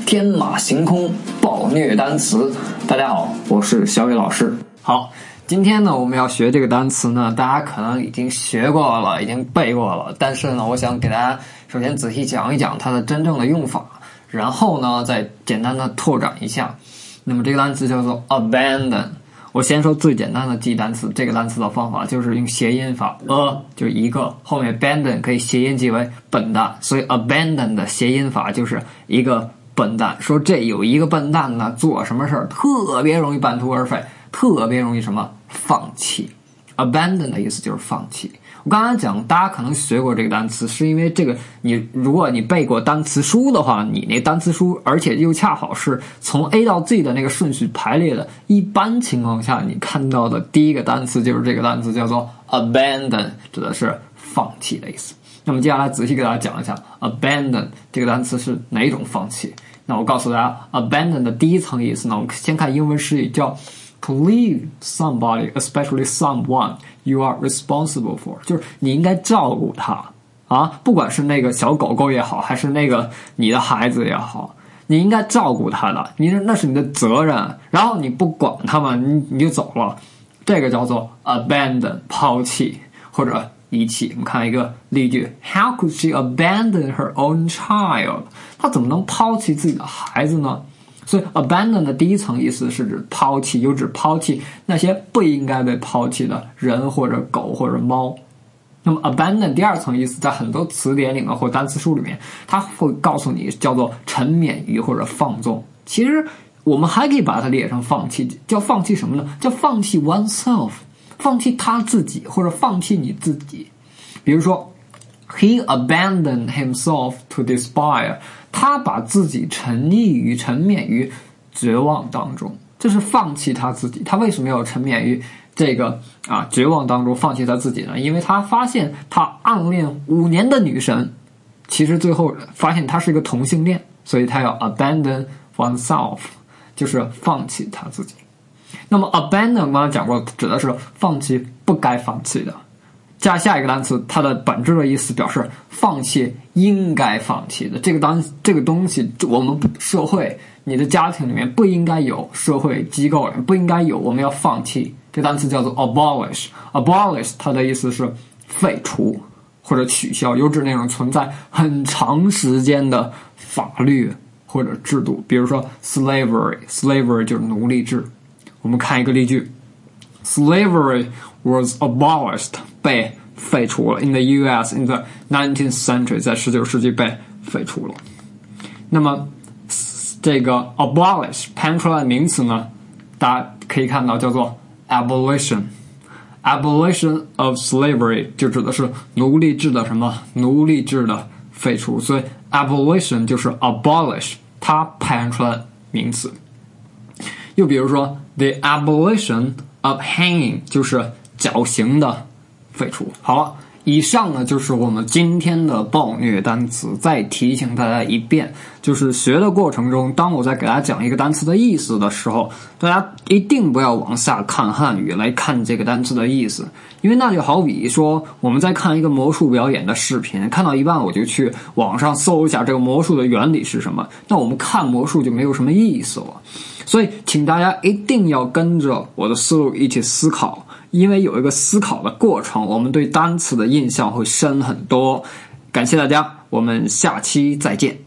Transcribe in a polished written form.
天马行空暴虐单词。大家好，我是小雨老师。好，今天呢我们要学这个单词呢，大家可能已经学过了，已经背过了，但是呢我想给大家首先仔细讲一讲它的真正的用法，然后呢再简单的拓展一下。那么这个单词叫做 abandon。我先说最简单的记单词，这个单词的方法就是用谐音法 a 就一个，后面 abandon 可以谐音记为笨蛋，所以 abandon 的谐音法就是一个笨蛋。说这有一个笨蛋呢，做什么事儿特别容易半途而废，特别容易什么放弃。abandon 的意思就是放弃。我刚才讲大家可能学过这个单词，是因为这个如果你背过单词书的话，你那单词书而且又恰好是从 A 到 Z 的那个顺序排列的，一般情况下你看到的第一个单词就是这个单词，叫做 abandon， 指的是放弃的意思。那么接下来仔细给大家讲一下 abandon 这个单词是哪种放弃。那我告诉大家 abandon 的第一层意思呢，我们先看英文释义，叫To leave somebody, especially someone you are responsible for， 就是你应该照顾他啊，不管是那个小狗狗也好，还是那个你的孩子也好，你应该照顾他的，那是你的责任。然后你不管他们，你就走了，这个叫做 abandon， 抛弃或者遗弃。我们看一个例句 ：How could she abandon her own child？ 她怎么能抛弃自己的孩子呢？所以 abandon 的第一层意思是指抛弃，有指抛弃那些不应该被抛弃的人或者狗或者猫。那么 abandon 第二层意思在很多词典里面或单词书里面，它会告诉你叫做沉湎于或者放纵。其实我们还可以把它理解成放弃，叫放弃什么呢？叫放弃 oneself， 放弃他自己或者放弃你自己。比如说 He abandoned himself to despair， 他把自己沉湎于绝望当中，这是放弃他自己。他为什么要沉湎于这个绝望当中放弃他自己呢？因为他发现他暗恋5年的女神，其实最后发现他是一个同性恋，所以他要 abandon oneself， 就是放弃他自己。那么 abandon 刚刚讲过，指的是放弃不该放弃的。加下一个单词，它的本质的意思表示放弃应该放弃的这个东西，我们社会、你的家庭里面不应该有，社会机构里面不应该有，我们要放弃。这个单词叫做 abolish， 它的意思是废除或者取消，有指那种存在很长时间的法律或者制度，比如说 slavery 就是奴隶制。我们看一个例句 ：Slavery was abolished， 被废除了。In the U.S. in the 19th century， 在19世纪被废除了。那么这个 abolish 排出来的名词呢，大家可以看到叫做 abolition。abolition of slavery 就指的是奴隶制的废除，所以 abolition 就是 abolish 它排出来的名词。又比如说 the abolition of hanging 就是绞刑的废除。好了，以上呢就是我们今天的暴虐单词。再提醒大家一遍，就是学的过程中，当我在给大家讲一个单词的意思的时候，大家一定不要往下看汉语来看这个单词的意思，因为那就好比说我们在看一个魔术表演的视频，看到一半我就去网上搜一下这个魔术的原理是什么，那我们看魔术就没有什么意思了。所以请大家一定要跟着我的思路一起思考，因为有一个思考的过程，我们对单词的印象会深很多。感谢大家，我们下期再见。